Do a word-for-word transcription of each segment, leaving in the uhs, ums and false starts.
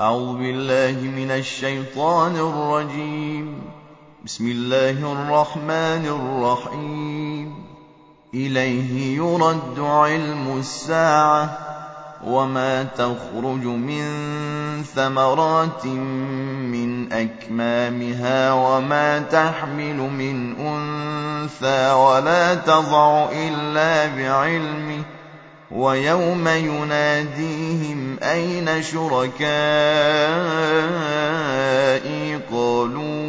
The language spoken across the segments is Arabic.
أعوذ بالله من الشيطان الرجيم. بسم الله الرحمن الرحيم. إليه يرد علم الساعة وما تخرج من ثمرات من أكمامها وما تحمل من أنثى ولا تضع إلا بعلمه ويوم يناديهم أين شركائي قالوا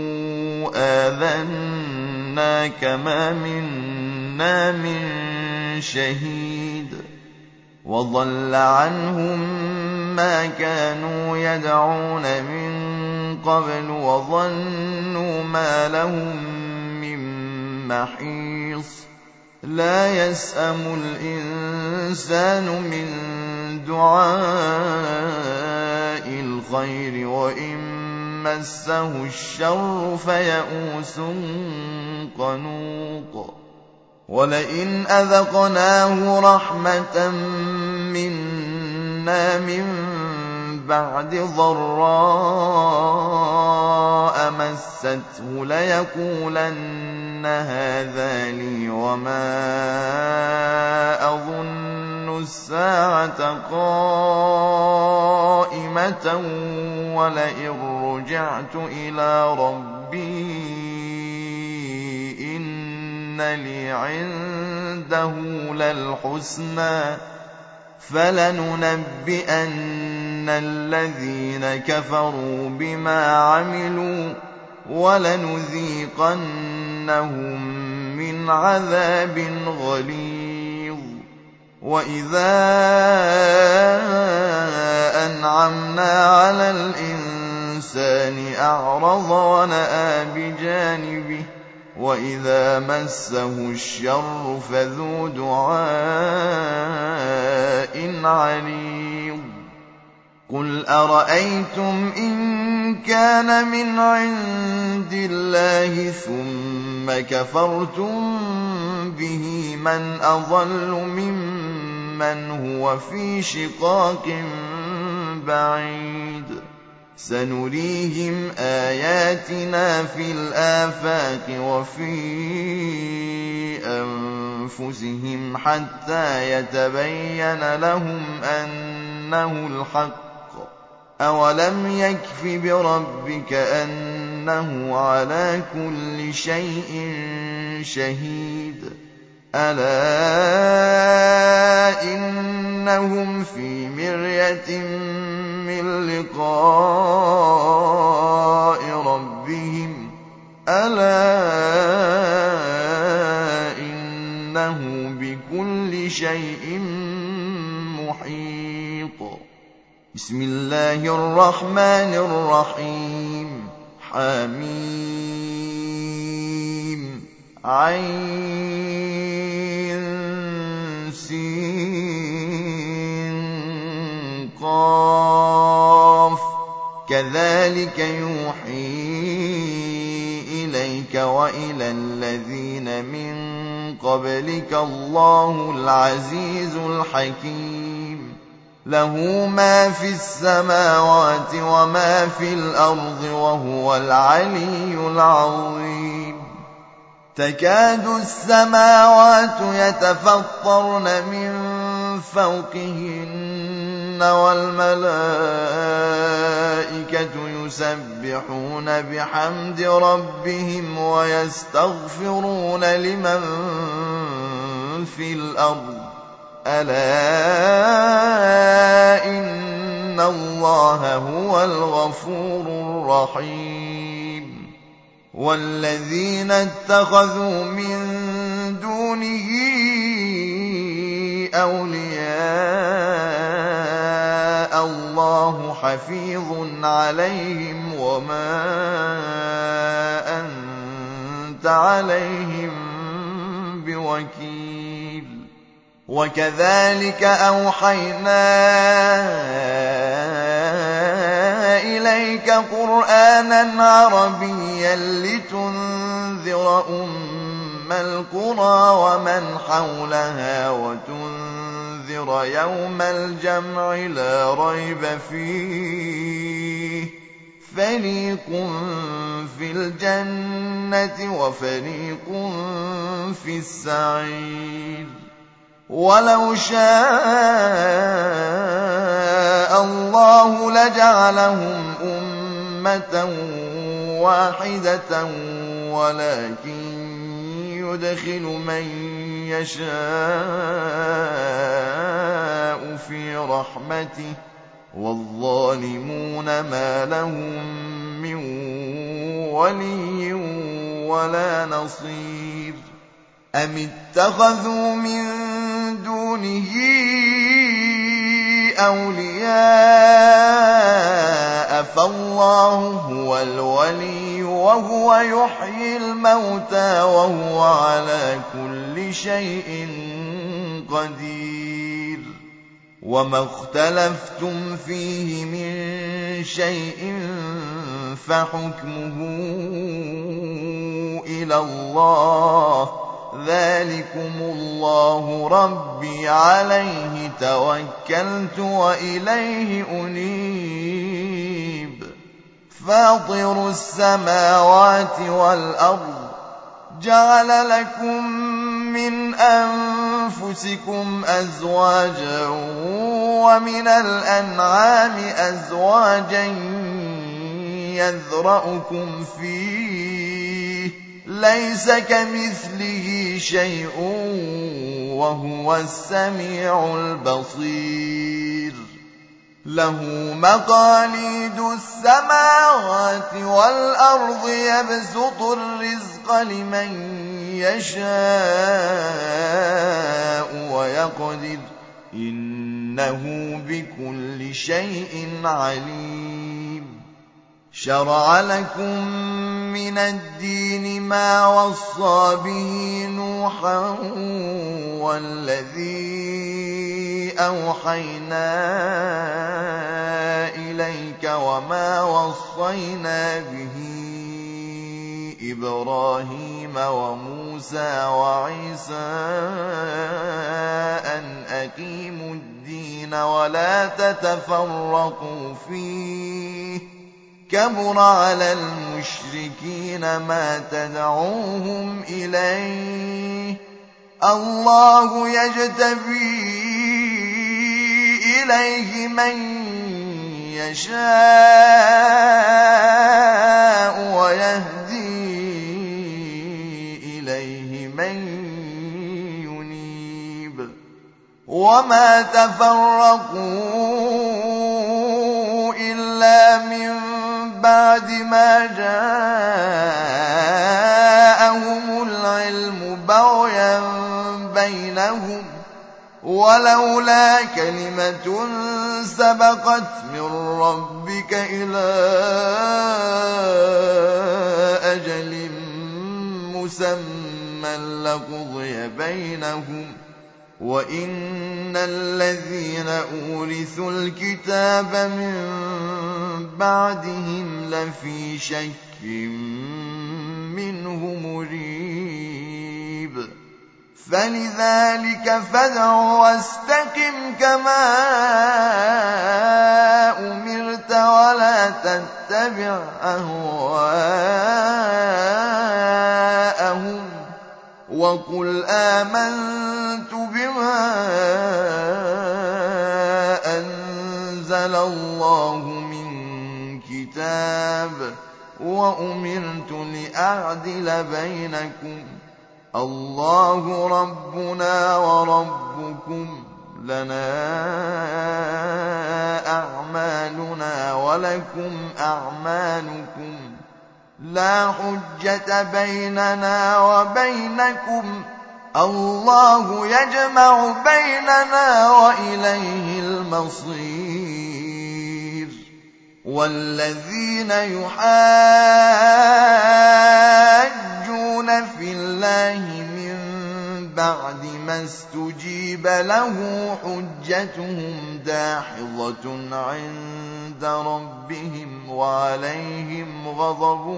آذناك ما منا من شهيد وضل عنهم ما كانوا يدعون من قبل وظنوا ما لهم من محيص لا يسأم الإنسان من دعاء الخير وإن مسه الشر فيئوس قنوط ولئن أذقناه رحمة منا من بعد ضراء مسته ليقولن هذا لي وما أظن الساعة قائمة ولئن رجعت إلى ربي إن لي عنده للحسنى فلننبئن الذين كفروا بما عملوا ولنذيقنهم من عذاب غليظ. وإذا أنعمنا على الإنسان أعرض ونأى بجانبه وإذا مسه الشر فذو دعاء عريض. قل أرأيتم إن كان من عند الله ثم كفرتم به من أضل ممن هو في شقاق بعيد سنريهم آياتنا في الآفاق وفي أنفسهم حتى يتبين لهم أنه الحق أولم يكف بربك أنه على كل شيء شهيد ألا إنهم في مرية من لقاء ربهم ألا إنه بكل شيء محيط. بسم الله الرحمن الرحيم. حميم عين سين قاف كذلك يوحي إليك وإلى الذين من قبلك الله العزيز الحكيم له ما في السماوات وما في الأرض وهو العلي العظيم. تكاد السماوات يتفطرن من فوقهن والملائكة يسبحون بحمد ربهم ويستغفرون لمن في الأرض ألا إن الله هو الغفور الرحيم. والذين اتخذوا من دونه أولياء الله حفيظ عليهم وما أنت عليهم بوكيل. وكذلك أوحينا إليك قرآنا عربيا لتنذر أم القرى ومن حولها وتنذر لتنذر يوم الجمع لا ريب فيه فريق في الجنة وفريق في السعير ولو شاء الله لجعلهم أمة واحدة ولكن يدخل من يشاء في رحمته والظالمون ما لهم من ولي ولا نصير أم اتخذوا من دونه أولياء فالله هو الولي وهو يحيي الموتى وهو على كل شيء قدير وما اختلفتم فيه من شيء فحكمه إلى الله ذلكم الله ربي عليه توكلت وإليه أنيب فاطر السماوات والأرض جعل لكم من أنفسكم أزواجا ومن الأنعام أزواجا يذرأكم فيه ليس كمثله شيء وهو السميع البصير له مقاليد السماوات والأرض يبسط الرزق لمن يشاء ويقدر إنه بكل شيء عليم شرع لكم من الدين ما وصى به نوحا والذي أوحينا إليك وما وصينا به إبراهيم وموسى وعيسى أن أقيموا الدين ولا تتفرقوا فيه كبر على المشركين ما تدعوهم إليه الله يجتبي إليه من يشاء ويهدي إليه من ينيب وما تفرقوا إلا من بعد ما جاءهم العلم بغيا بينهم ولولا كلمة سبقت من ربك إلى أجل مسمى لقضي بينهم وإن الذين أورثوا الكتاب من بعدهم لفي شك منه مريب فلذلك فادع واستقم كما أمرت ولا تتبع أهواءهم وقل آمنت بما أنزل الله من كتاب وأمرت لأعدل بينكم الله ربنا وربكم لنا أعمالنا ولكم أعمالكم لا حجة بيننا وبينكم الله يجمع بيننا وإليه المصير والذين يحاجون في الله من بعد ما استجيب له حجتهم داحضة عند ربهم وعليهم غضب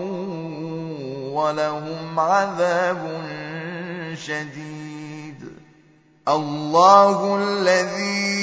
ولهم عذاب شديد الله الذي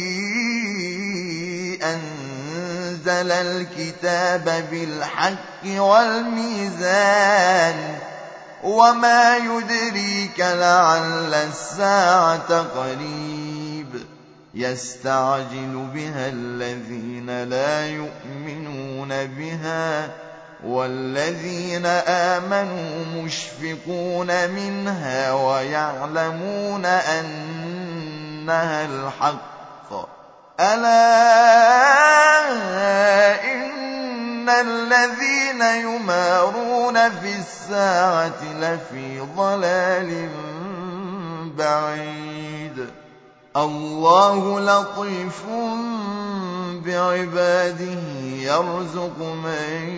أنزل الكتاب بالحق والميزان وما يدريك لعل الساعة قريب يستعجل بها الذين لا يؤمنون بها والذين آمنوا مشفقون منها ويعلمون أنها الحق ألا إن الذين يمارون في الساعة لفي ضلال بعيد الله لطيف بعباده يرزق من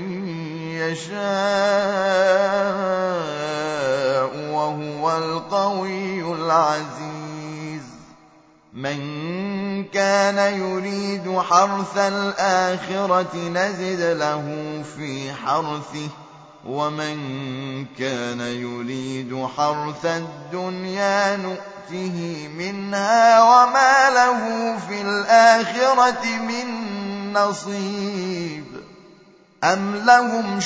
يشاء وهو القوي العزيز من كان يريد حرث الآخرة نزد له في حرثه ومن كان يريد حرث الدنيا نؤته منها وما له في الآخرة من نصيب أم لهم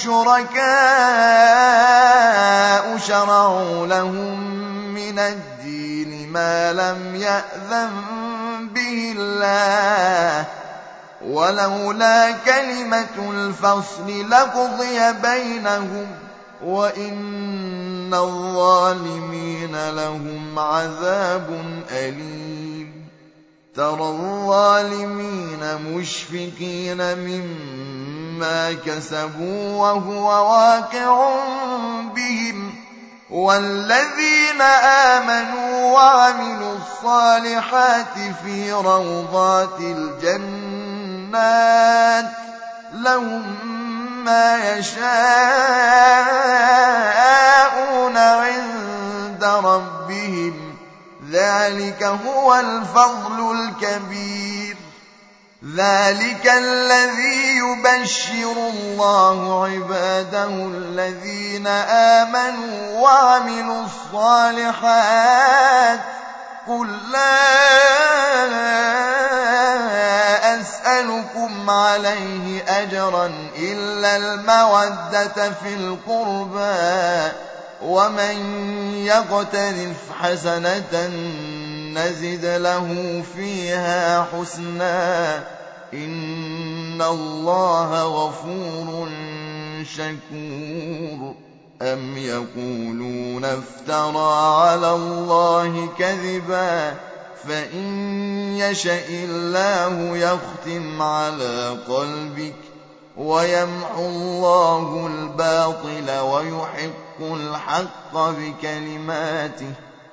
شركاء شرعوا لهم من الدين ما لم يأذن به الله ولولا كلمة الفصل لقضي بينهم وإن الظالمين لهم عذاب أليم ترى الظالمين مشفقين مما كسبوا وهو واقع بهم والذين آمنوا وعملوا الصالحات في روضات الجنات لهم ما يشاءون عند ربهم ذلك هو الفضل الكبير ذلك الذي يبشر الله عباده الذين آمنوا وعملوا الصالحات قل لا أسألكم عليه أجرا إلا المودة في القربى ومن يقترف حسنة نزد له فيها حسنا إن الله غفور شكور أم يقولون افترى على الله كذبا فإن يشأ الله يختم على قلبك ويمحو الله الباطل ويحق الحق بكلماته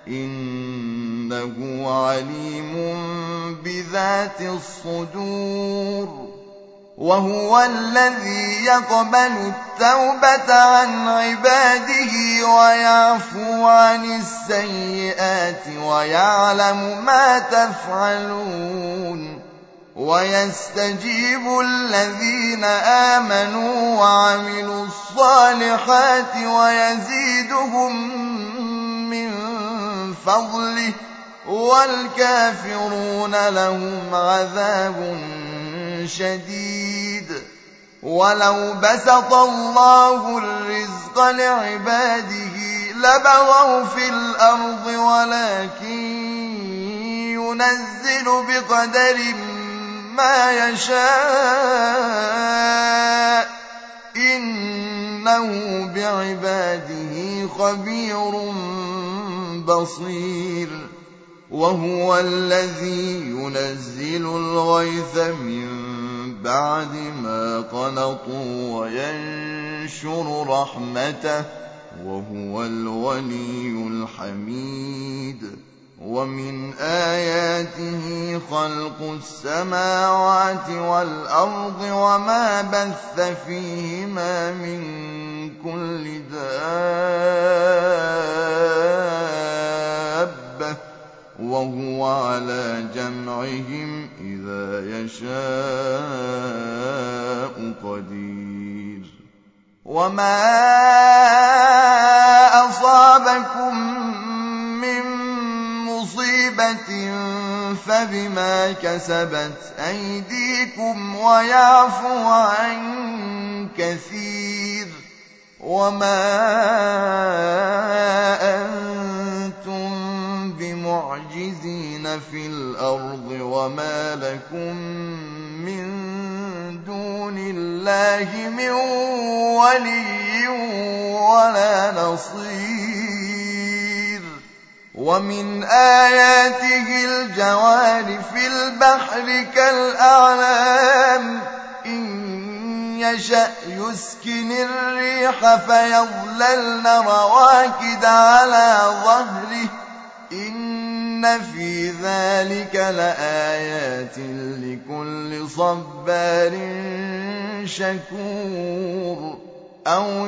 إنه عليم بذات الصدور وهو الذي يقبل التوبة عن عباده ويعفو عن السيئات ويعلم ما تفعلون ويستجيب الذين آمنوا وعملوا الصالحات ويزيدهم من فضله والكافرون لهم عذاب شديد ولو بسط الله الرزق لعباده لبغوا في الأرض ولكن ينزل بقدر ما يشاء إنه بعباده خبير بصير وهو الذي ينزل الغيث من بعد ما قنطوا وينشر رحمته وهو الولي الحميد ومن آياته خلق السماوات والأرض وما بث فيهما من كل دابة وهو على جمعهم إذا يشاء قدير وما أصابكم من مصيبة بما كسبت أيديكم ويعفو عن كثير وما أنتم بمعجزين في الأرض وما لكم من دون الله من ولي ولا نصير ومن آياته الجوار في البحر كالأعلام إن يشأ يسكن الريح فيظللن رواكد على ظهره إن في ذلك لآيات لكل صبار شكور أو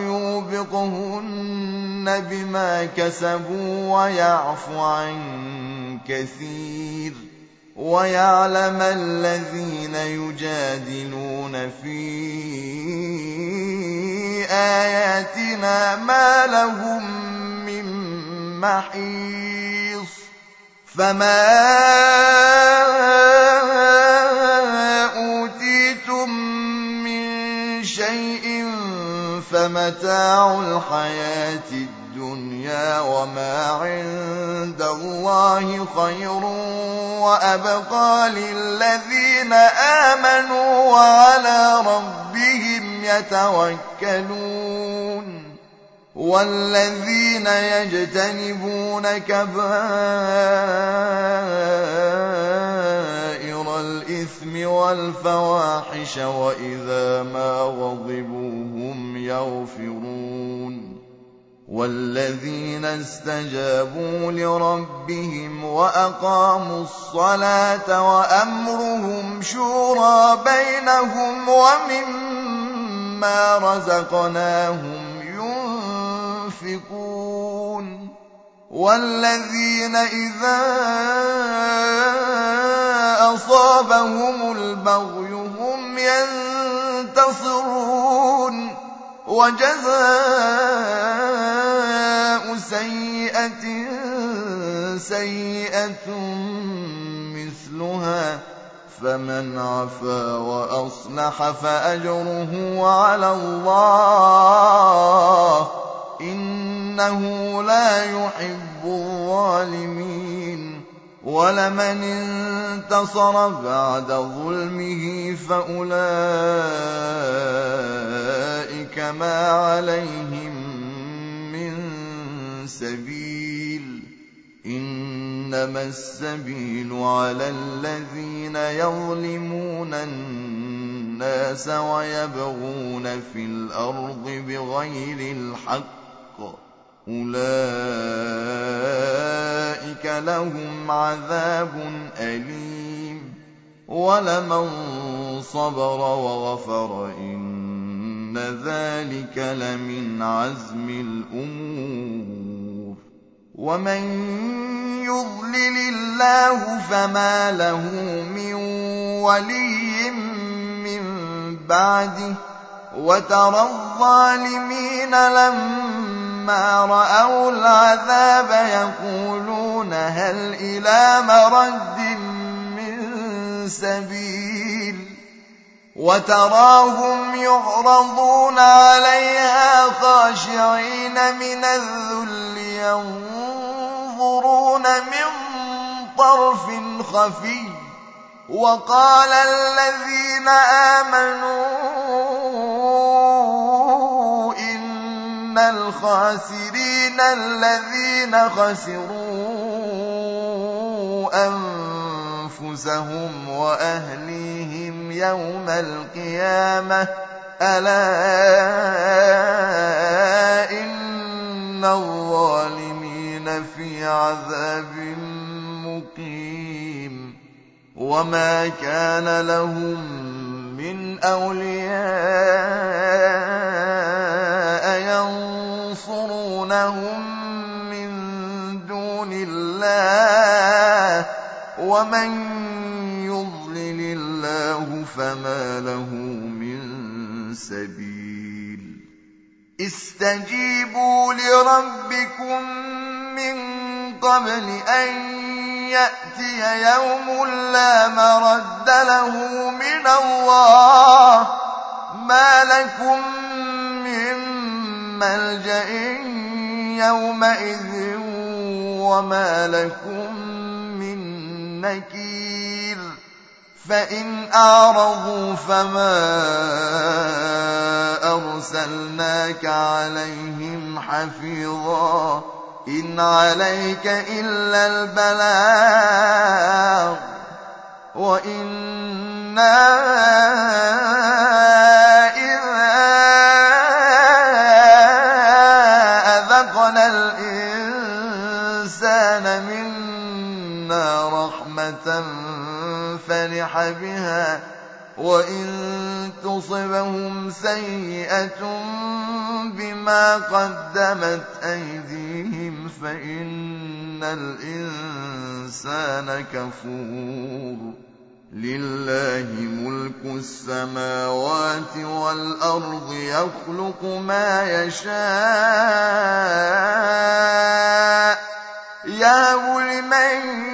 يوبقهن بما كسبوا ويعفو عن كثير ويعلم الذين يجادلون في آياتنا ما لهم من محيص فما أوتيتم من شيء فمتاع الحياة الدنيا وما عند الله خير وأبقى للذين آمنوا وعلى ربهم يتوكلون والذين يجتنبون كبائر الإثم والفواحش وإذا ما غضبوا هم يغفرون والذين استجابوا لربهم وأقاموا الصلاة وأمرهم شورى بينهم ومما رزقناهم ينفقون والذين إذا أصابهم البغي هم ينتصرون وجزاء سيئة سيئة مثلها فمن عفا وأصلح فأجره على الله إنه لا يحب الظالمين ولمن انتصر بعد ظلمه فأولئك ما عليهم من سبيل إنما السبيل على الذين يظلمون الناس ويبغون في الأرض بغير الحق أولئك لهم عذاب أليم ولمن صبر وغفر إن ذلك لمن عزم الأمور ومن يضلل الله فما له من ولي من بعده وترى الظالمين لما رأوا العذاب يقولون هل إلى مرد من سبيل وتراهم يعرضون عليها خاشعين من الذل ينظرون من طرف خفي وقال الذين آمنوا إن الخاسرين الذين خسروا أنفسهم وأهليهم يوم القيامة ألا إن الظالمين في عذاب مقيم وما كان لهم من أولياء ينصرونهم من دون الله ومن يضلل الله فما له من سبيل استجيبوا لربكم من قبل أن يَأْتِيَ يَوْمٌ لَّا مَرَدَّ لَهُ مِنَ اللَّهِ مَا لَكُم مِّن مَّلْجَإٍ يَوْمَئِذٍ وَمَا لَكُم مِّن نَّكِيرٍ فَإِنْ أَعْرَضُوا فَمَا أَرْسَلْنَاكَ عَلَيْهِمْ حَفِيظًا إِنْ عَلَيْكَ إِلَّا الْبَلَاغُ وَإِنَّا إِذَا أَذَقْنَا الْإِنسَانَ مِنَّا رَحْمَةً فَرِحَ بِهَا وَإِن تُصِبْهُمْ سَيِّئَةٌ بِمَا قَدَّمَتْ أَيْدِيهِمْ فَإِنَّ الْإِنسَانَ كَفُورٌ لِلَّهِ مُلْكُ السَّمَاوَاتِ وَالْأَرْضِ يَخْلُقُ مَا يَشَاءُ يَهَبُ لِمَن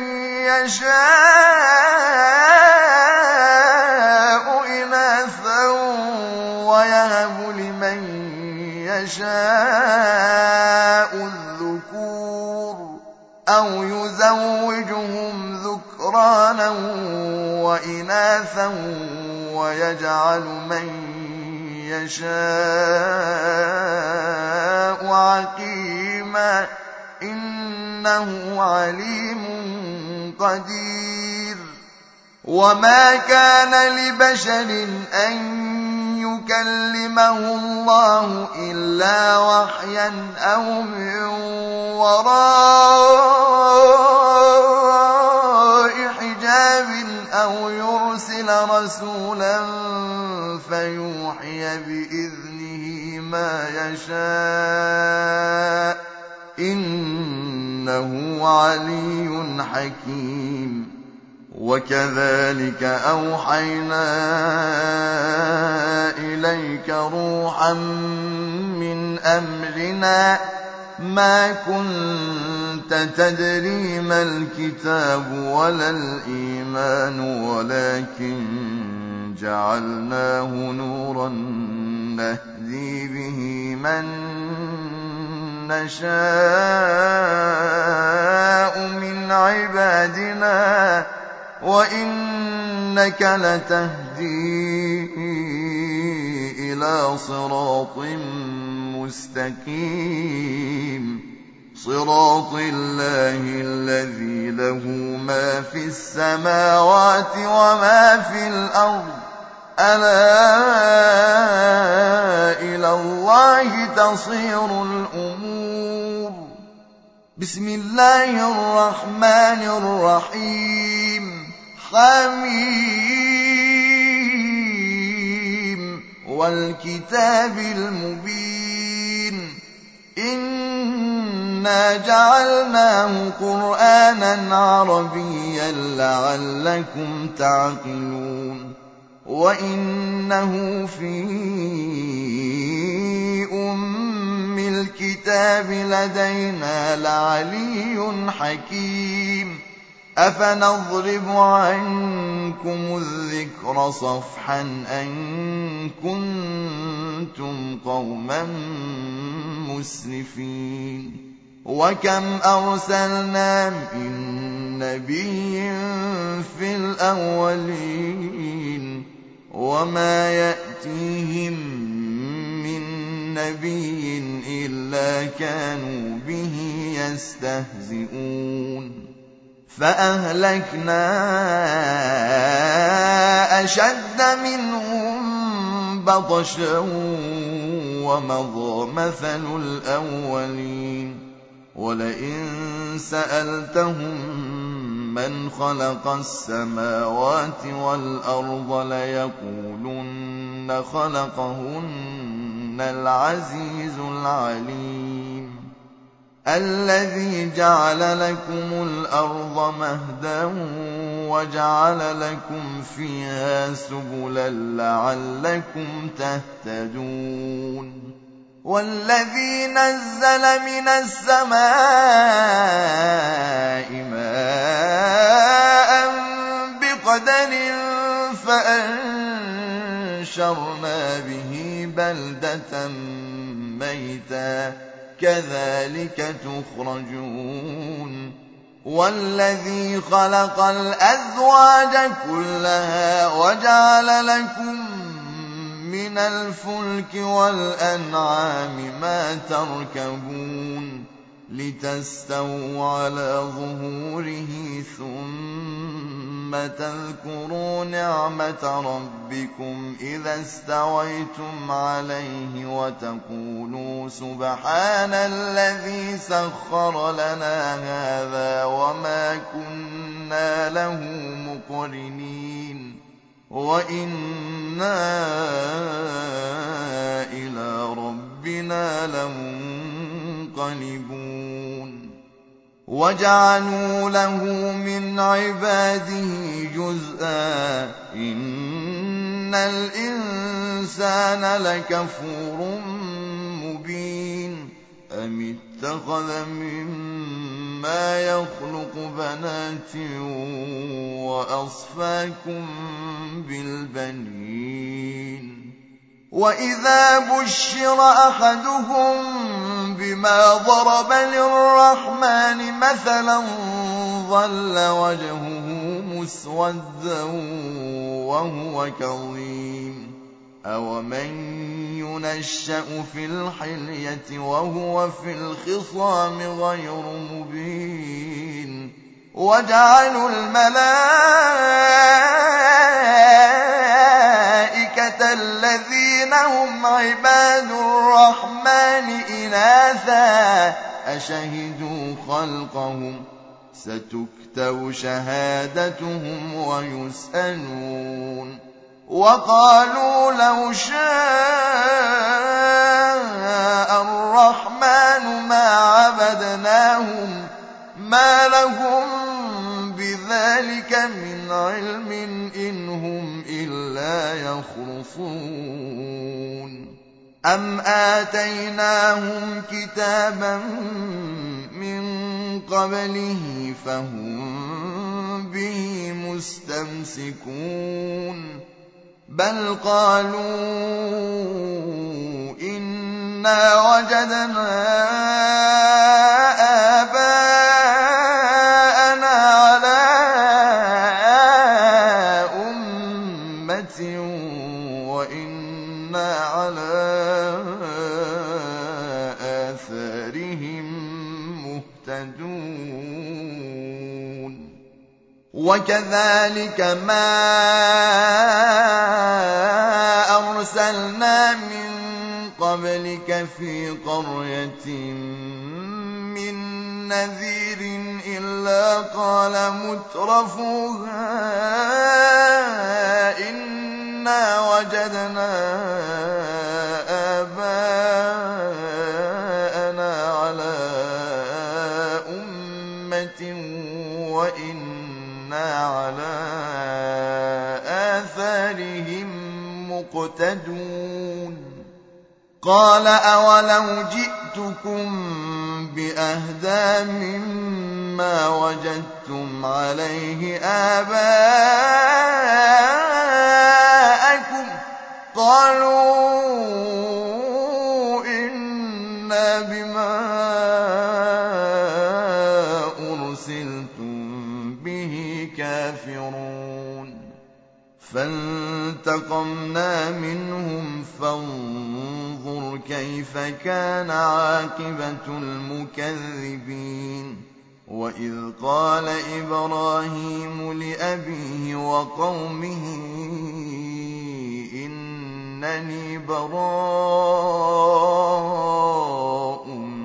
يَشَاءُ إِنَاثًا وَيَهَبُ لِمَن يَشَاءُ الذُّكُورَ أَوْ يُزَوِّجُهُمْ ذُكْرَانًا وَإِنَاثًا وَيَجْعَلُ مَن يَشَاءُ عَقِيمًا إِنَّهُ عَلِيمٌ قَدِيرٌ وَمَا كَانَ لِبَشَرٍ أَن يُكَلِّمَهُ اللَّهُ إِلَّا وَحْيًا أَوْ مِن وَرَاءِ حِجَابٍ أَوْ يُرْسِلَ رَسُولًا فَيُوحِيَ بِإِذْنِهِ مَا يَشَاءُ إِنَّهُ عَلِيٌّ حَكِيمٌ وَكَذَٰلِكَ أَوْحَيْنَا إِلَيْكَ رُوحًا مِّنْ أَمْرِنَا مَا كُنتَ تَدْرِي مَا الْكِتَابُ وَلَا الْإِيمَانُ وَلَٰكِن جَعَلْنَاهُ نُورًا نَّهْدِي بِهِ مَن نَّشَاءُ مِنْ عِبَادِنَا وَإِنَّكَ لَتَهْدِي إِلَىٰ صِرَاطٍ مُّسْتَقِيمٍ صِرَاطِ اللَّهِ الَّذِي لَهُ مَا فِي السَّمَاوَاتِ وَمَا فِي الْأَرْضِ أَلَا إِلَى اللَّهِ تَصِيرُ الْأُمُورُ بسم الله الرحمن الرحيم حميم والكتاب المبين إنا جعلناه قرآنا عربيا لعلكم تعقلون وإنه في أم الكتاب لدينا لعلي حكيم أفنضرب عنكم الذكر صفحا أن كنتم قوما مسرفين وكم أرسلنا من نبي في الأولين وما يأتيهم من نبي إلا كانوا به يستهزئون فأهلكنا أشد منهم بطشا ومضى مثل الأولين ولئن سألتهم من خلق السماوات والأرض ليقولن خلقهن العزيز العليم الذي جعل لكم الأرض مهدا وجعل لكم فيها سبلا لعلكم تهتدون والذي نزل من السماء ماء بِقَدَرٍ فَأَنشَرْنَا بِهِ بَلْدَةً مَّيْتًا ۚ كَذَٰلِكَ تُخْرَجُونَ وَالَّذِي خَلَقَ الْأَزْوَاجَ كُلَّهَا وَجَعَلَ لَكُم مِّنَ الْفُلْكِ وَالْأَنْعَامِ مَا تَرْكَبُونَ لِتَسْتَوُوا عَلَىٰ ظُهُورِهِ ثُمَّ تَذْكُرُوا نِعْمَةَ رَبِّكُمْ إِذَا اسْتَوَيْتُمْ عَلَيْهِ وَتَقُولُوا سُبْحَانَ الَّذِي سَخَّرَ لَنَا هَٰذَا وَمَا كُنَّا لَهُ مُقْرِنِينَ وَإِنَّا إِلَىٰ رَبِّنَا لَمُنقَلِبُونَ وَجَعَلُوا لَهُ مِنْ عِبَادِهِ جُزْءًا ۚ إِنَّ الْإِنسَانَ لَكَفُورٌ مُّبِينٌ أَمِ اتَّخَذَ مِمَّا يَخْلُقُ بَنَاتٍ وَأَصْفَاكُم بِالْبَنِينَ وَإِذَا بُشِّرَ أَحَدُهُم بِمَا ضَرَبَ لِلرَّحْمَٰنِ مَثَلًا ظَلَّ وَجْهُهُ مُسْوَدًّا وَهُوَ كَظِيمٌ أَوَمَن يُنَشَّأُ فِي الْحِلْيَةِ وَهُوَ فِي الْخِصَامِ غَيْرُ مُبِينٍ وَجَعَلُوا الْمَلَائِكَةَ الَّذِينَ هُمْ عِبَادُ الرَّحْمَٰنِ إِنَاثًا أَشَهِدُوا خَلْقَهُمْ ۚ سَتُكْتَبُ شَهَادَتُهُمْ وَيُسْأَلُونَ وَقَالُوا لَوْ شَاءَ الرَّحْمَٰنُ مَا عَبَدْنَاهُم ۗ مَّا لَهُم بِذَٰلِكَ مِنْ عِلْمٍ إِنْ هُمْ إِلَّا يَخْرُصُونَ أَمْ آتَيْنَاهُمْ كِتَابًا مِّن قَبْلِهِ فَهُم بِهِ مُسْتَمْسِكُونَ بَلْ قَالُوا إِنَّا وَجَدْنَا آبَاءَنَا عَلَىٰ أُمَّةٍ وَإِنَّا عَلَىٰ آثَارِهِم مُّهْتَدُونَ وَكَذَٰلِكَ مَا أَرْسَلْنَا مِن قَبْلِكَ فِي قَرْيَةٍ مِّن نَّذِيرٍ إِلَّا قَالَ مُتْرَفُوهَا إِنَّا وَجَدْنَا آبَاءَنَا عَلَىٰ أُمَّةٍ وَإِنَّا عَلَىٰ آثَارِهِم مُّقْتَدُونَ قَالَ أَوَلَوْ جِئْتُكُم بِأَهْدَىٰ مِمَّا وَجَدتُّمْ عَلَيْهِ آبَاءَكُمْ ۖ قَالُوا إِنَّا بِمَا أُرْسِلْتُم بِهِ كَافِرُونَ فَانتَقَمْنَا مِنْهُمْ فَانظُرْ كَيْفَ كَانَ عَاقِبَةُ الْمُكَذِّبِينَ وَإِذْ قَالَ إِبْرَاهِيمُ لِأَبِيهِ وَقَوْمِهِ إِنَّنِي بَرَاءٌ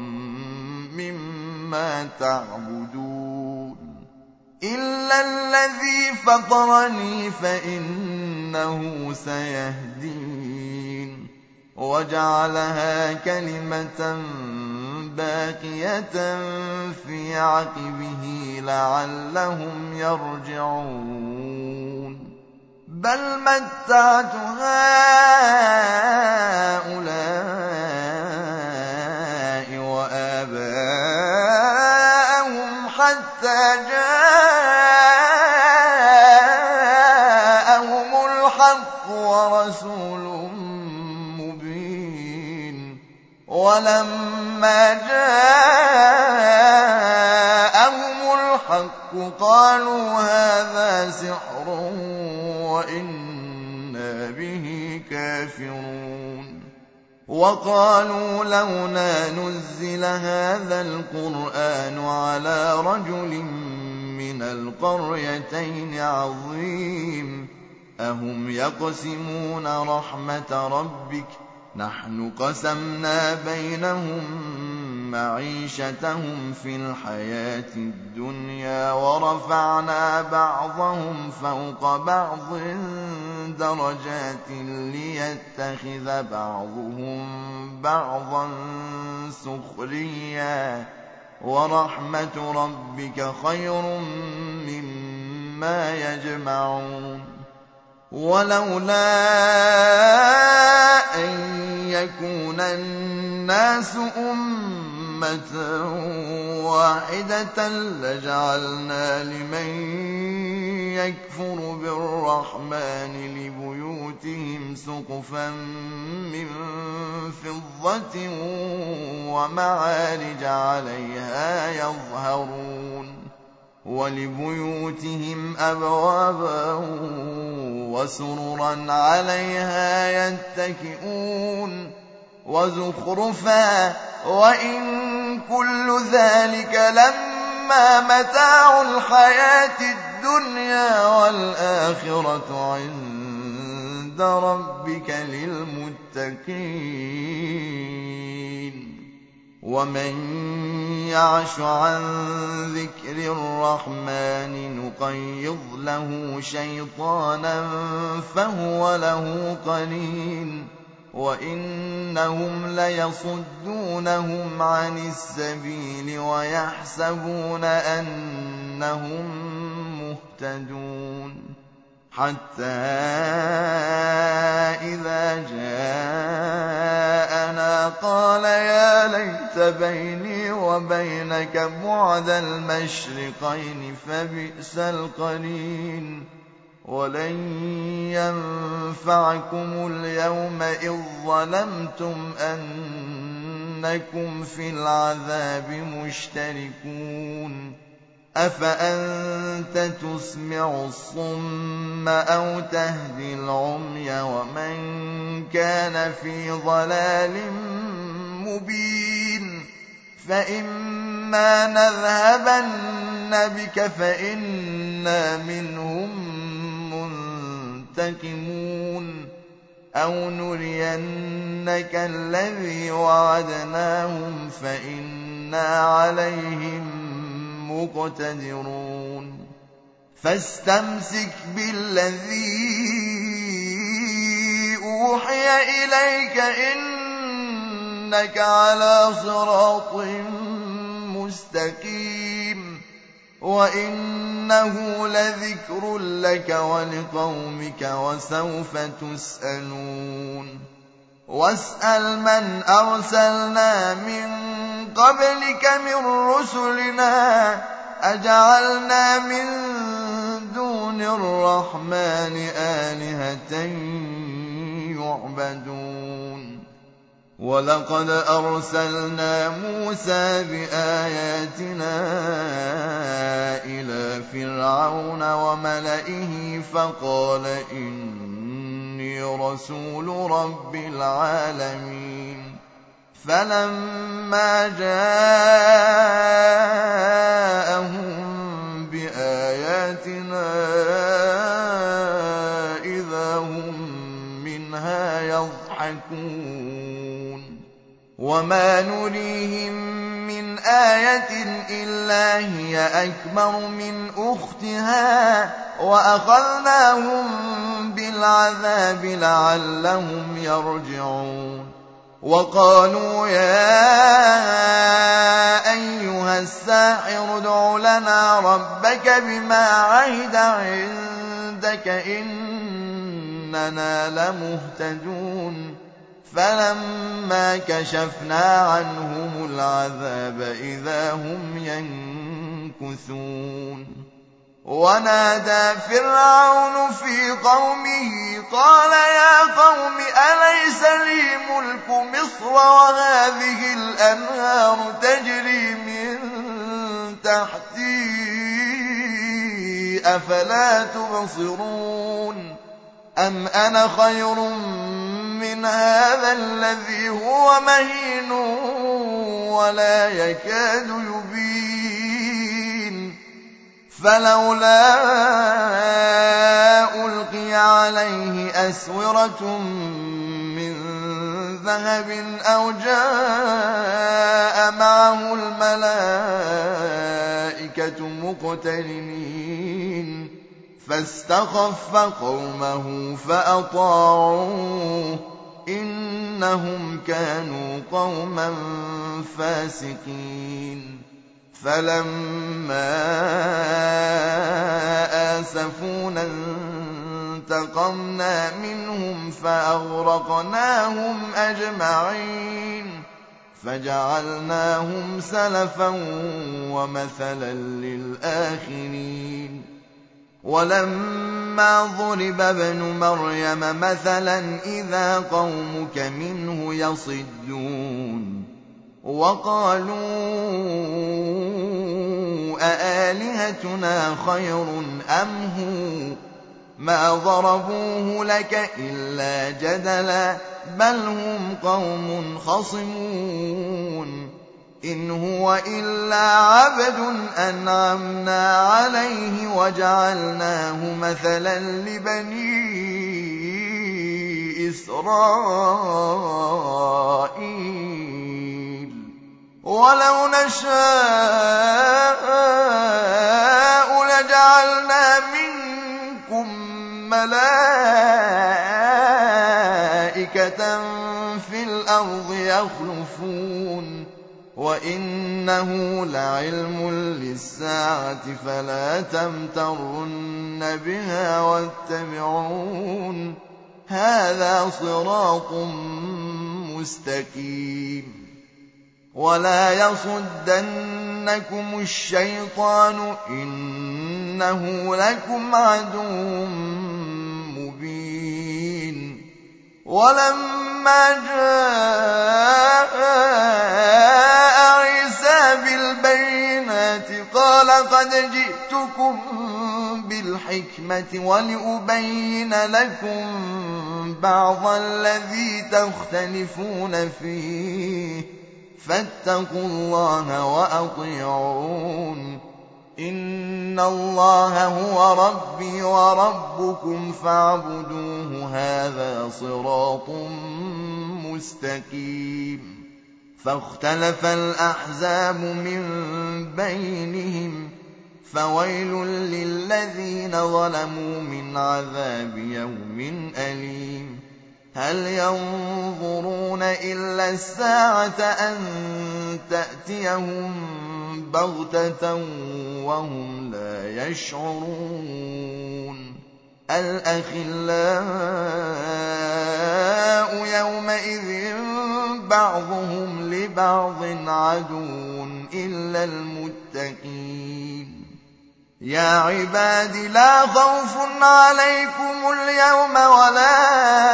مِّمَّا تَعْبُدُونَ إِلَّا الَّذِي فَطَرَنِي فَإِنَّهُ سَيَهْدِينِ وَجَعَلَهَا كَلِمَةً بَاقِيَةً فِي عَقِبِهِ لَعَلَّهُمْ يَرْجِعُونَ بَلْ مَتَّعْتُ هَٰؤُلَاءِ وَآبَاءَهُمْ حَتَّىٰ جَاءَهُمُ وَلَمَّا جَاءَهُمُ الْحَقُّ قَالُوا هَٰذَا سِحْرٌ وَإِنَّا بِهِ كَافِرُونَ وَقَالُوا لَوْلَا نُزِّلَ هَٰذَا الْقُرْآنُ عَلَىٰ رَجُلٍ مِّنَ الْقَرْيَتَيْنِ عَظِيمٍ أَهُمْ يَقْسِمُونَ رَحْمَةَ رَبِّكَ نَحْنُ قَسَمْنَا بَيْنَهُم مَّعِيشَتَهُمْ فِي الْحَيَاةِ الدُّنْيَا وَرَفَعْنَا بَعْضَهُمْ فَوْقَ بَعْضٍ دَرَجَاتٍ لِّيَتَّخِذَ بَعْضُهُم بَعْضًا سُخْرِيًّا وَرَحْمَةُ رَبِّكَ خَيْرٌ مِّمَّا يَجْمَعُونَ وَلَوْلَا أَن يَكُونَ النَّاسُ أُمَّةً وَاحِدَةً لَّجَعَلْنَا لِمَن يَكْفُرُ بِالرَّحْمَٰنِ لِبُيُوتِهِمْ سُقُفًا مِّن فِضَّةٍ وَمَعَارِجَ عَلَيْهَا يَظْهَرُونَ وَلِبُيُوتِهِمْ أَبْوَابًا وَسُرُرًا عَلَيْهَا يَتَّكِئُونَ وَزُخْرُفًا ۚ وَإِن كُلُّ ذَٰلِكَ لَمَّا مَتَاعُ الْحَيَاةِ الدُّنْيَا ۖ وَالْآخِرَةُ عِندَ رَبِّكَ لِلْمُتَّقِينَ وَمَن يَعْشُ عَن ذِكْرِ الرَّحْمَٰنِ نُقَيِّضْ لَهُ شَيْطَانًا فَهُوَ لَهُ قَرِينٌ وَإِنَّهُمْ لَيَصُدُّونَهُمْ عَنِ السَّبِيلِ وَيَحْسَبُونَ أَنَّهُم مُّهْتَدُونَ حَتَّىٰ إِذَا جَاءَنَا قَالَ يَا لَيْتَ بَيْنِي وَبَيْنَكَ بُعْدَ الْمَشْرِقَيْنِ فَبِئْسَ الْقَرِينُ وَلَن يَنفَعَكُمُ الْيَوْمَ إِذ ظَّلَمْتُمْ أَنَّكُمْ فِي الْعَذَابِ مُشْتَرِكُونَ أَفَأَنتَ تُسْمِعُ الصُّمَّ أَوْ تَهْدِي الْعُمْيَ وَمَن كَانَ في ضَلَالٍ مُّبِينٍ فَإِمَّا نَذْهَبَنَّ بِكَ فَإِنَّا مِنْهُم مُّنتَقِمُونَ أَوْ نُرِيَنَّكَ الَّذِي وَعَدْنَاهُمْ فَإِنَّا عَلَيْهِم مُّقْتَدِرُونَ فَاسْتَمْسِكْ بِالَّذِي أُوحِيَ إِلَيْكَ إِنَّكَ عَلَىٰ صِرَاطٍ مُّسْتَقِيمٍ وَإِنَّهُ لَذِكْرٌ لَّكَ وَلِقَوْمِكَ وَسَوْفَ تُسْأَلُونَ وَاسْأَلْ مَنْ أَرْسَلْنَا مِن قَبْلِكَ مِن رُّسُلِنَا أَجَعَلْنَا مِن دُونِ الرَّحْمَٰنِ آلِهَةً يُعْبَدُونَ وَلَقَدْ أَرْسَلْنَا مُوسَىٰ بِآيَاتِنَا إِلَىٰ فِرْعَوْنَ وَمَلَئِهِ فَقَالَ إِنِّي رَسُولُ رَبِّ الْعَالَمِينَ فَلَمَّا جَاءَهُم بِآيَاتِنَا إِذَا هُم مِّنْهَا يَضْحَكُونَ وَمَا نُرِيهِم مِّنْ آيَةٍ إِلَّا هِيَ أَكْبَرُ مِنْ أُخْتِهَا وَأَخَذْنَاهُم بِالْعَذَابِ لَعَلَّهُمْ يَرْجِعُونَ وَقَالُوا يَا أَيُّهَ السَّاحِرُ ادْعُ لَنَا رَبَّكَ بِمَا عَهِدَ عِندَكَ إِنَّنَا لَمُهْتَدُونَ فَلَمَّا كَشَفْنَا عَنْهُمُ الْعَذَابَ إِذَا هُمْ يَنكُثُونَ وَنَادَىٰ فِرْعَوْنُ فِي قَوْمِهِ قَالَ يَا قَوْمِ أَلَيْسَ لِي مُلْكُ مِصْرَ مصر وهذه الأنهار تجري من تحتي أفلا تبصرون أم أنا خير من هذا الذي هو مهين ولا يكاد يبين فلولا ألقي عليه أسورة من ذهب أو جاء معه الملائكة مقترنين فاستخف قومه فأطاعوه إنهم كانوا قوما فاسقين فلما آسفونا انتقمنا منهم فأغرقناهم أجمعين فجعلناهم سلفا ومثلا للآخرين ولما ضرب ابن مريم مثلا إذا قومك منه يصدون وقالوا أآلهتنا خير أم هو ما ضربوه لك إلا جدلا بل هم قوم خصمون إن هو إلا عبد أنعمنا عليه وجعلناه مثلا لبني إسرائيل ولو نشاء لجعلنا منكم ملائكة في الأرض يخلفون وإنه لعلم للساعة فلا تمترن بها واتبعون هذا صراط مستقيم ولا يصدنكم الشيطان إنه لكم عدو مبين ولما جاء عيسى بالبينات قال قد جئتكم بالحكمة ولأبين لكم بعض الذي تختلفون فيه فاتقوا الله وأطيعون إن الله هو ربي وربكم فاعبدوه هذا صراط مستقيم فاختلف الأحزاب من بينهم فويل للذين ظلموا من عذاب يوم أليم هل ينظرون إلا الساعة أن تأتيهم بغتة وهم لا يشعرون الأخلاء يومئذ بعضهم لبعض عدو إلا المتقين يا عباد لا خوف عليكم اليوم ولا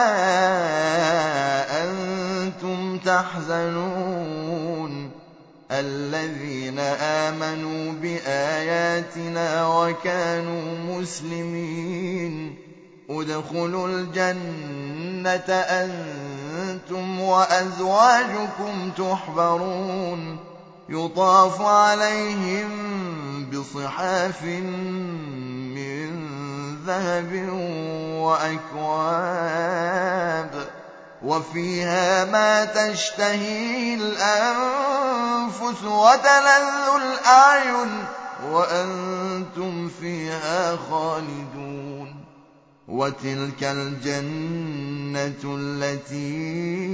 أنتم تحزنون الذين آمنوا بآياتنا وكانوا مسلمين ادخلوا الجنة أنتم وأزواجكم تحبرون يطاف عليهم بصحاف من ذهب وأكواب وفيها ما تشتهي الأنفس وتلذ الأعين وأنتم فيها خالدون وتلك الجنة التي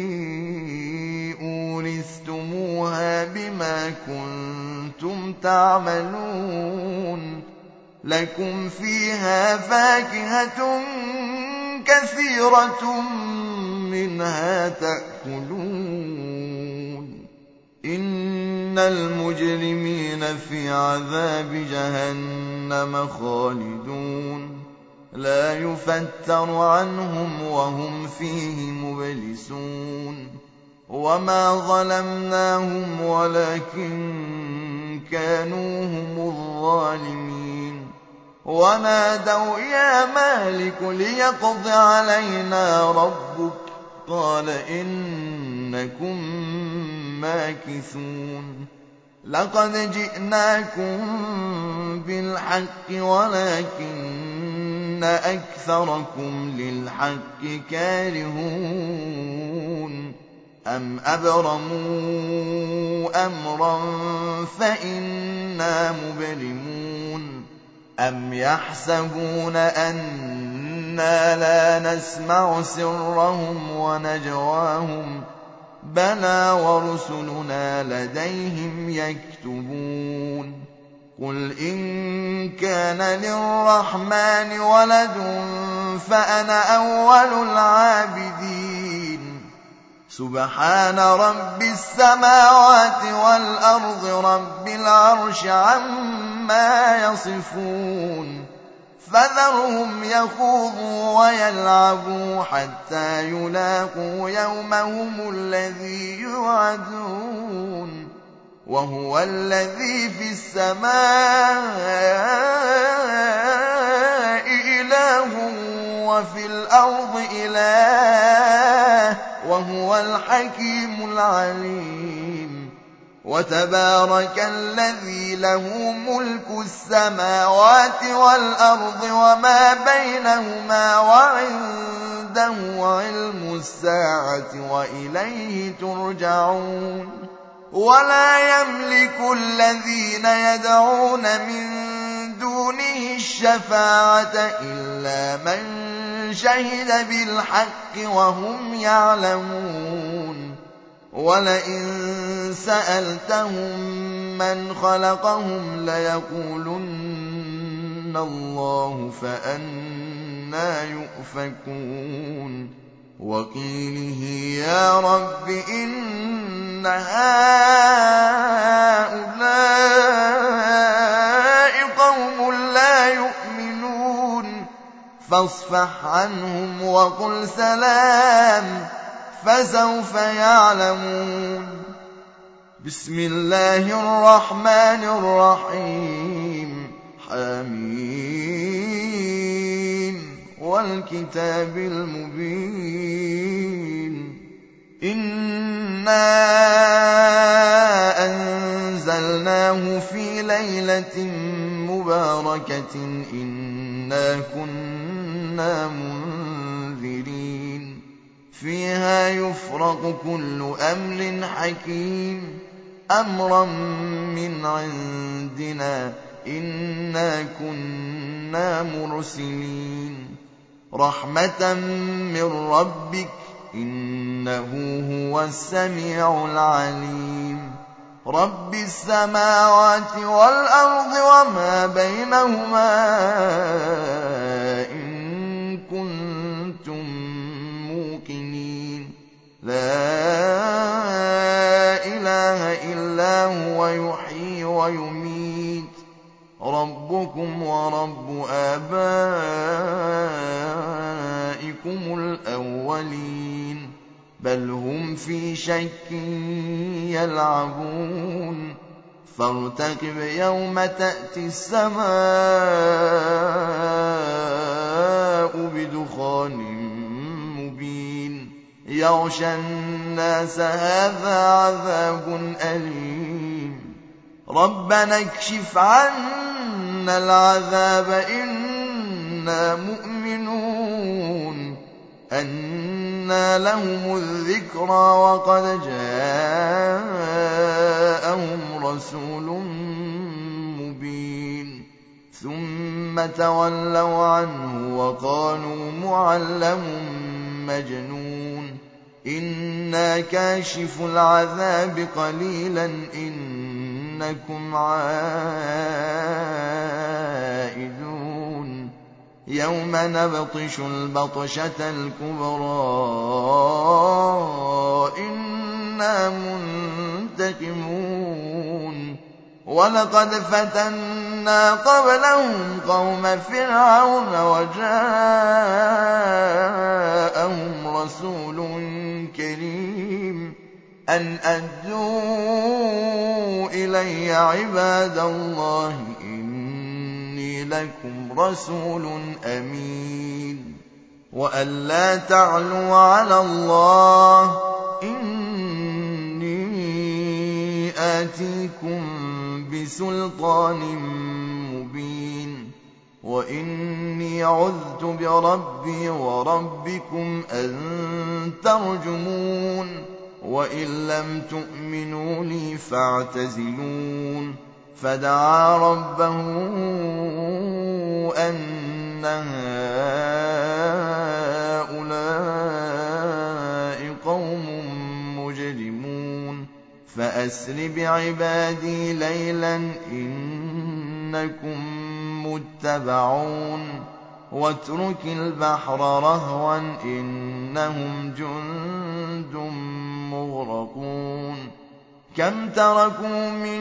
أورثتموها بما كنتم تعملون لكم فيها فاكهة كثيرة منها تأكلون إن المجرمين في عذاب جهنم خالدون لا يفتر عنهم وهم فيه مبلسون وما ظلمناهم ولكن كانوا هم الظالمين ونادوا يا مالك ليقض علينا ربك قال إنكم ماكثون لقد جئناكم بالحق ولكن أكثركم للحق كارهون أم أبرموا أمرا فإنا مبرمون أم يحسبون أنا لا نسمع سرهم ونجواهم بلى ورسلنا لديهم يكتبون قل إن كان للرحمن ولد فأنا أول العابدين سبحان رب السماوات والأرض رب العرش عما يصفون فذرهم يخوضوا ويلعبوا حتى يلاقوا يومهم الذي يوعدون وهو الذي في السماء إله وفي الأرض إله وهو الحكيم العليم وتبارك الذي له ملك السماوات والأرض وما بينهما وعنده علم الساعة وإليه ترجعون ولا يملك الذين يدعون من دونه الشفاعة إلا من شهد بالحق وهم يعلمون ولئن سألتهم من خلقهم ليقولن الله فأنى يؤفكون وقيله يا رب إن هؤلاء قوم لا يؤمنون فاصفح عنهم وقل سلام فسوف يعلمون بسم الله الرحمن الرحيم حميم والكتاب المبين إنا أنزلناه في ليلة مباركة إنا كنا منذرين فيها يفرق كل أمر حكيم أمرا من عندنا إنا كنا مرسلين رحمة من ربك إنه هو السميع العليم رب السماوات والأرض وما بينهما إن كنتم موقنين لا إله إلا هو يحيي ويميت ربكم ورب آبائكم الأولين بل هم في شك يلعبون فارتقب يوم تأتي السماء بدخان مبين يغشى الناس هذا عذاب أليم ربنا اكشف عنا العذاب إنا مؤمنون أنى لهم الذكرى وقد جاءهم رسول مبين ثم تولوا عنه وقالوا معلم مجنون إنا كاشف العذاب قليلا إنكم عائدون يوم نبطش البطشة الكبرى إنا منتقمون ولقد فتنا قبلهم قوم فرعون وجاءهم رسول كريم أن أدوا إلي عباد الله إني لكم رسول أمين وأن لا تعلوا على الله إني آتيكم بسلطان مبين وإني عذت بربي وربكم أن ترجمون وإن لم تؤمنوا لي فاعتزلون فدعا ربه أن هؤلاء قوم مجرمون فأسر بعبادي ليلا إنكم متبعون واترك البحر رهوا إنهم جند مغرقون كم تركوا من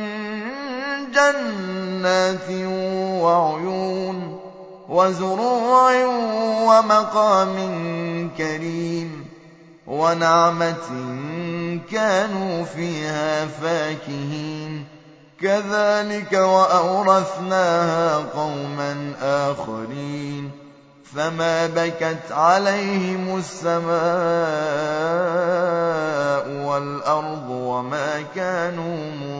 جنات وعيون وزروع ومقام كريم ونعمة كانوا فيها فاكهين كذلك وأورثناها قوما آخرين فما بكت عليهم السماء والأرض وما كانوا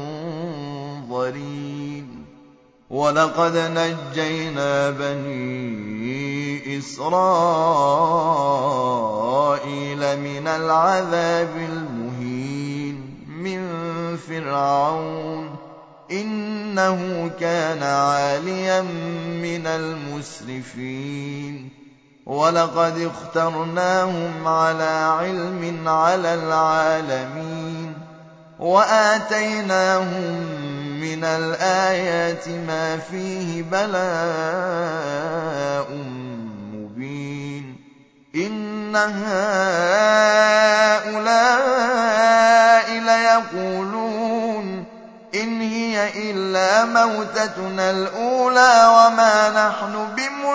منظرين ولقد نجينا بني إسرائيل من العذاب المهين من فرعون إنه كان عاليا من المسرفين ولقد اخترناهم على علم على العالمين وآتيناهم من الآيات ما فيه بلاء مبين إن هؤلاء ليقولون إن هي إلا موتتنا الأولى وما نحن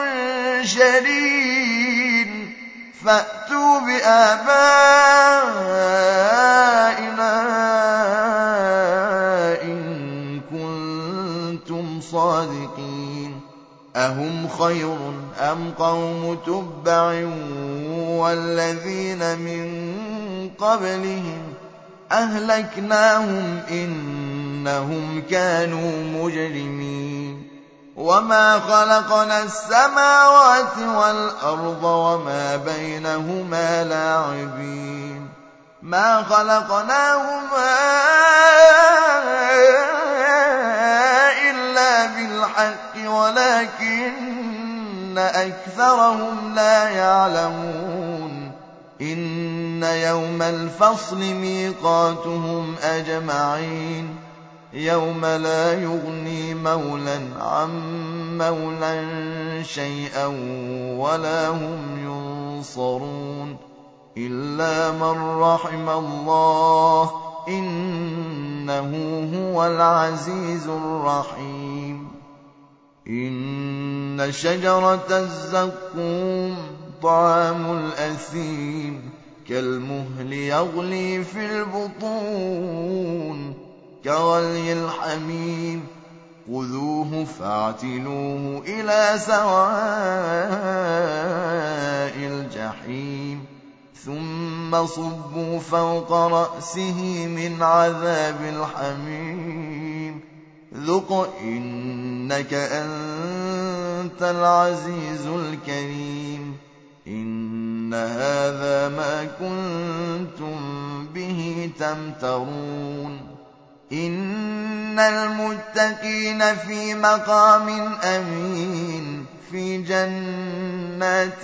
بمنشرين فأتوا بآبائنا إن كنتم صادقين أهم خير أم قوم تبع والذين من قبلهم أهلكناهم إنهم كانوا مجرمين وما خلقنا السماوات والأرض وما بينهما لاعبين ما خلقناهما إلا بالحق ولكن أكثرهم لا يعلمون إن يوم الفصل ميقاتهم أجمعين يوم لا يغني مولى عن مولى شيئا ولا هم ينصرون إلا من رحم الله إنه هو العزيز الرحيم إن شجرة الزقوم طعام الأثيم كالمهل يغلي في البطون كغلي الحميم خذوه فاعتلوه إلى سواء الجحيم ثم صبوا فوق رأسه من عذاب الحميم ذق إنك أنت العزيز الكريم إن هذا ما كنتم به تمترون إن المتقين في مقام أمين في جنات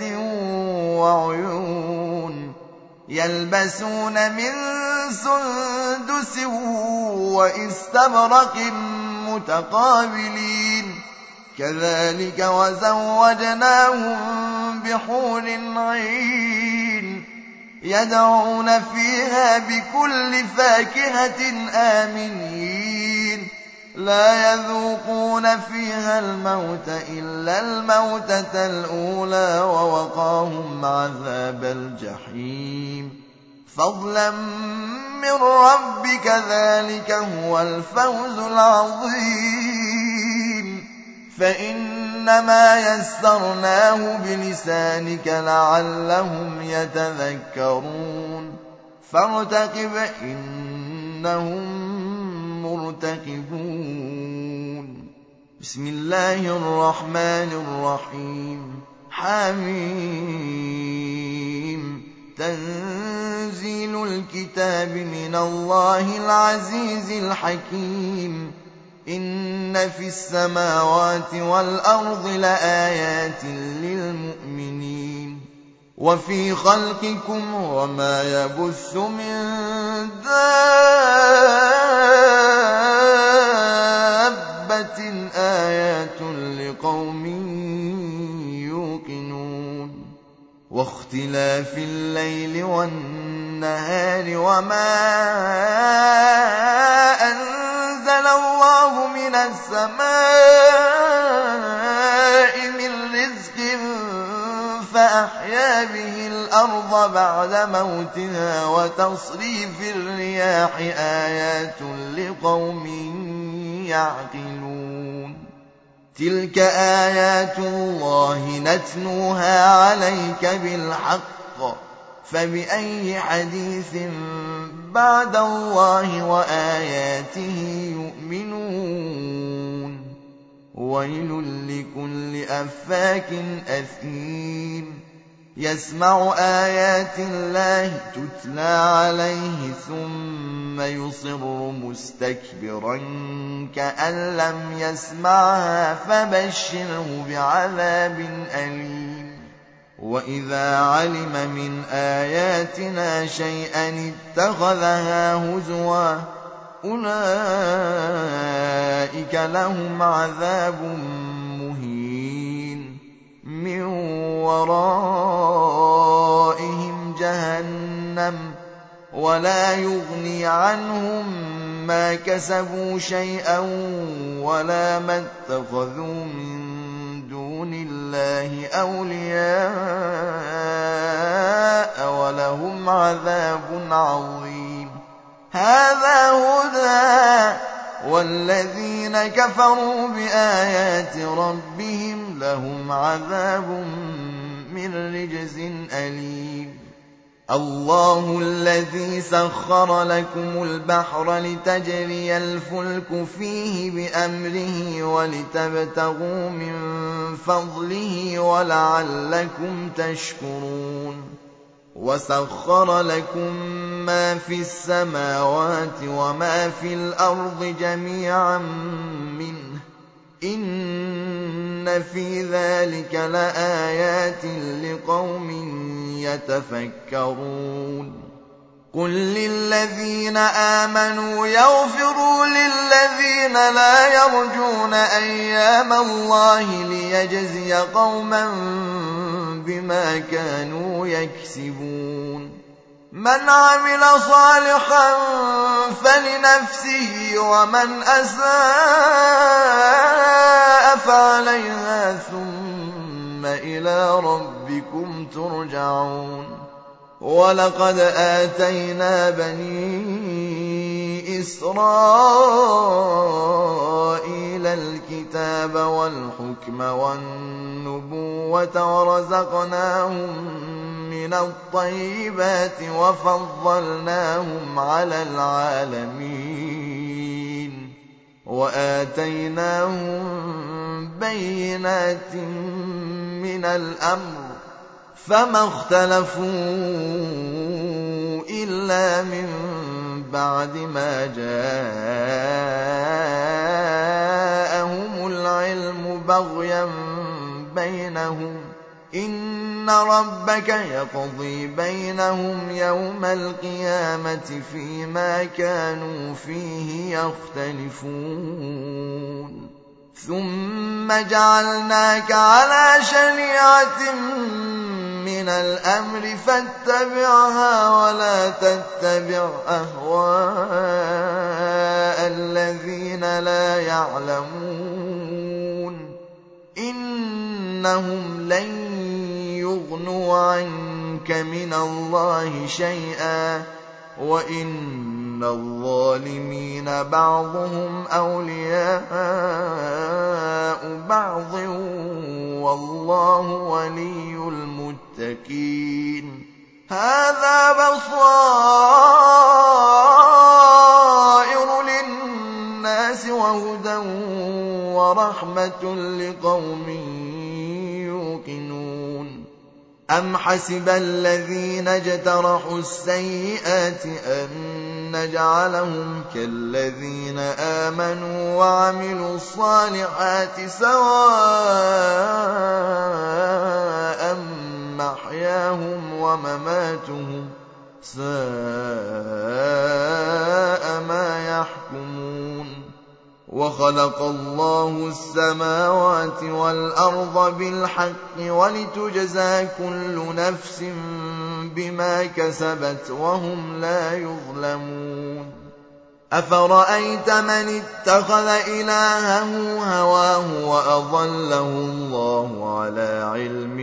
وعيون يلبسون من سندس واستبرق متقابلين كذلك وزوجناهم بحور عين يدعون فيها بكل فاكهة آمنين لا يذوقون فيها الموت إلا الموتة الأولى ووقاهم عذاب الجحيم فضلا من ربك ذلك هو الفوز العظيم فإنما يسرناه بلسانك لعلهم يتذكرون فارتقب إنهم مرتقبون بسم الله الرحمن الرحيم حميم تنزيل الكتاب من الله العزيز الحكيم إن في السماوات والأرض لآيات للمؤمنين وفي خلقكم وما يبث من دابة آيات لقوم يوقنون واختلاف الليل والنهار وما أنزل الله من السماء من رزق فأحيا به الأرض بعد موتها وتصريف الرياح آيات لقوم يعقلون تلك آيات الله نتلوها عليك بالحق فبأي حديث بعد الله وآياته يؤمنون ويل لكل أفاك أثيم يسمع آيات الله تتلى عليه ثم يصر مستكبرا كأن لم يسمعها فبشره بعذاب أليم وإذا علم من آياتنا شيئا اتخذها هزوا أولئك لهم عذاب مهين من ورائهم جهنم ولا يغني عنهم ما كسبوا شيئا ولا ما اتخذوا من دون الله أولياء ولهم عذاب عظيم هذا هدى والذين كفروا بآيات ربهم لهم عذاب من رجز أليم الله الذي سخر لكم البحر لتجري الفلك فيه بأمره ولتبتغوا من فضله ولعلكم تشكرون وسخر لكم ما في السماوات وما في الأرض جميعا منه إن في ذلك لآيات لقوم يتفكرون قل للذين آمنوا يغفروا للذين لا يرجون أيام الله ليجزي قوما بما كانوا يكسبون من عمل صالحا فلنفسه ومن أساء فعليها ثم إلى ربكم ترجعون ولقد آتينا بني إسرائيل الكتاب والحكم والنبوة ورزقناهم من الطيبات وفضلناهم على العالمين وآتيناهم بينات من الأمر فما اختلفوا إلا من بعد ما جاءهم العلم بغيا بينهم إن ربك يقضي بينهم يوم القيامة فيما كانوا فيه يختلفون ثم جعلناك على شريعة من الأمر فاتبعها ولا تتبع أهواء الذين لا يعلمون إنهم لن يغنوا عنك من الله شيئا وَإِنَّ الظَّالِمِينَ بَعْضُهُمْ أَوْلِيَاءُ بَعْضٍ ۖ وَاللَّهُ وَلِيُّ الْمُتَّقِينَ. هَٰذَا بَصَائِرُ لِلنَّاسِ وَهُدًى وَرَحْمَةٌ لِّقَوْمٍ يُوقِنُونَ. أَمْ حَسِبَ الَّذِينَ اجْتَرَحُوا السَّيِّئَاتِ أَن نَّجْعَلَهُمْ كَالَّذِينَ آمَنُوا وَعَمِلُوا الصَّالِحَاتِ سَوَاءً مَّحْيَاهُمْ وَمَمَاتُهُمْ ۚ سَاءَ مَا يَحْكُمُونَ. وَخَلَقَ اللَّهُ السَّمَاوَاتِ وَالْأَرْضَ بِالْحَقِّ وَلِتُجْزَىٰ كُلُّ نَفْسٍ بِمَا كَسَبَتْ وَهُمْ لَا يُظْلَمُونَ. أَفَرَأَيْتَ مَنِ اتَّخَذَ إِلَٰهَهُ هَوَاهُ وَأَضَلَّهُ اللَّهُ عَلَىٰ عِلْمٍ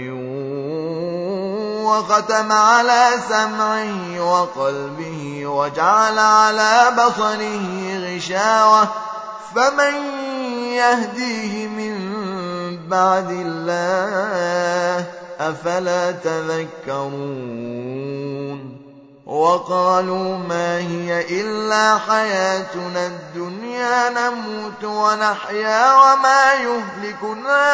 وَخَتَمَ عَلَىٰ سَمْعِهِ وَقَلْبِهِ وَجَعَلَ عَلَىٰ بَصَرِهِ غِشَاوَةً فَمَن يَهْدِيهِ مِن بَعْدِ اللَّهِ ۚ أَفَلَا تَذَكَّرُونَ. وَقَالُوا مَا هِيَ إِلَّا حَيَاتُنَا الدُّنْيَا نَمُوتُ وَنَحْيَا وَمَا يُهْلِكُنَا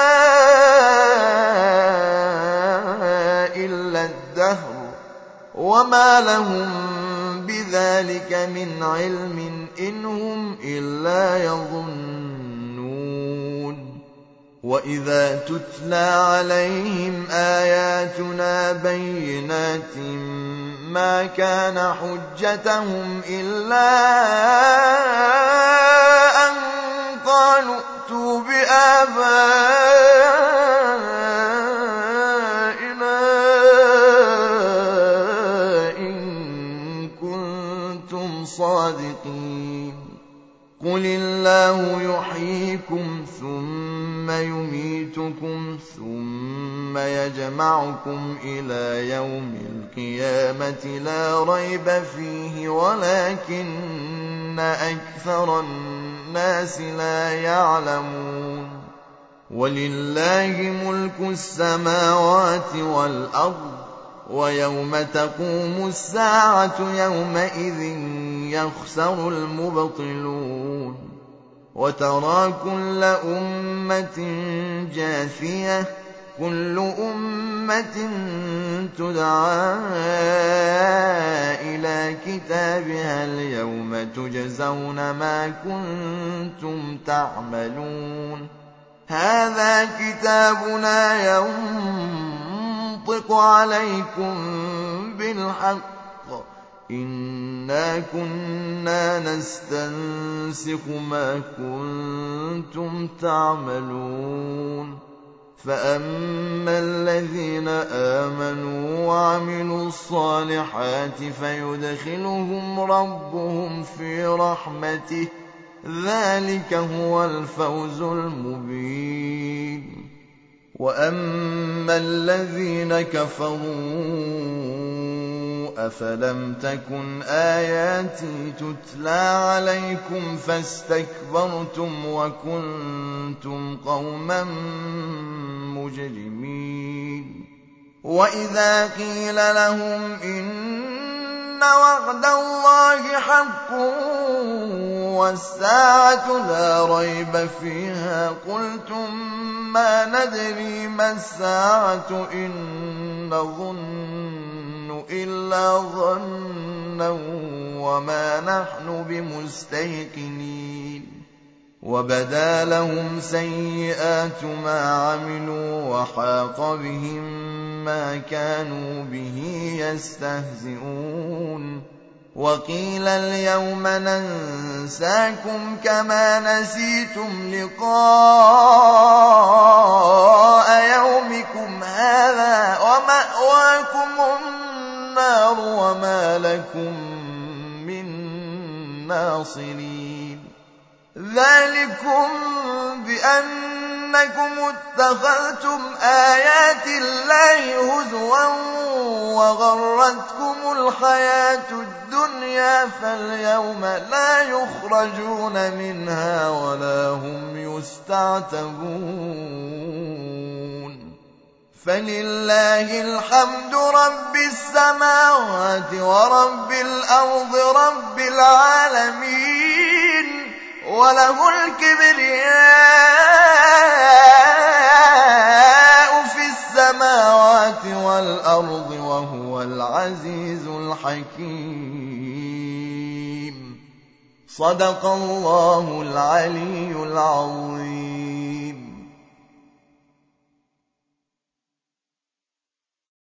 إِلَّا الدَّهْرُ وَمَا لَهُم بِذَٰلِكَ مِنْ عِلْمٍ إِنْ هُمْ إِلَّا يَظُنُّونَ. وَإِذَا تُتْلَىٰ عَلَيْهِمْ آيَاتُنَا بَيِّنَاتٍ مَّا كَانَ حُجَّتَهُمْ إِلَّا أَن قَالُوا ائْتُوا بِآبَائِنَا إِن كُنتُمْ صَادِقِينَ. قُلِ اللَّهُ يُحْيِيكُمْ ثُمَّ يُمِيتُكُمْ ثُمَّ يَجْمَعُكُمْ إِلَىٰ يَوْمِ الْقِيَامَةِ لَا رَيْبَ فِيهِ وَلَٰكِنَّ أَكْثَرَ النَّاسِ لَا يَعْلَمُونَ. وَلِلَّهِ مُلْكُ السَّمَاوَاتِ وَالْأَرْضِ ۚ وَيَوْمَ تَقُومُ السَّاعَةُ يَوْمَئِذٍ يَخْسَرُ الْمُبْطِلُونَ. وَتَرَىٰ كُلَّ أُمَّةٍ جَاثِيَةً كُلُّ أُمَّةٍ تُدْعَىٰ إِلَىٰ كِتَابِهَا الْيَوْمَ تُجْزَوْنَ مَا كُنتُمْ تَعْمَلُونَ. هَٰذَا كِتَابُنَا يَنطِقُ عَلَيْكُم بِالْحَقِّ ۚ إِنَّا كُنَّا نَسْتَنسِخُ مَا كُنتُمْ تَعْمَلُونَ. فَأَمَّا الَّذِينَ آمَنُوا وَعَمِلُوا الصَّالِحَاتِ فَيُدْخِلُهُمْ رَبُّهُمْ فِي رَحْمَتِهِ ۚ ذَٰلِكَ هُوَ الْفَوْزُ الْمُبِينُ. وَأَمَّا الَّذِينَ كَفَرُوا أَفَلَمْ تَكُنْ آيَاتِي تُتْلَىٰ عَلَيْكُمْ فَاسْتَكْبَرْتُمْ وَكُنتُمْ قَوْمًا مُّجْرِمِينَ. وَإِذَا قِيلَ لَهُمْ إِنَّ وَعْدَ اللَّهِ حَقٌّ وَالسَّاعَةُ لَا رَيْبَ فِيهَا قُلْتُم مَّا نَدْرِي مَا السَّاعَةُ إِن نَّظُنُّ إِلَّا ظَنًّا وَمَا نَحْنُ بِمُسْتَيْقِنِينَ. وَبَدَا لَهُمْ سَيِّئَاتُ مَا عَمِلُوا وَحَاقَ بِهِم مَّا كَانُوا بِهِ يَسْتَهْزِئُونَ. وَقِيلَ الْيَوْمَ نَنسَاكُمْ كَمَا نَسِيتُمْ لِقَاءَ يَوْمِكُمْ هَٰذَا وَمَأْوَاكُمُ النَّارُ وَمَا لَكُم مِّن نَّاصِرِينَ. ذَٰلِكُم بِأَنَّ إنكم اتخذتم آيات الله هزوا وغرتكم الحياة الدنيا فاليوم لا يخرجون منها ولا هم يستعتبون فلله الحمد رب السماوات ورب الأرض رب العالمين وله الكبرياء في السماوات والأرض وهو العزيز الحكيم صدق الله العلي العظيم.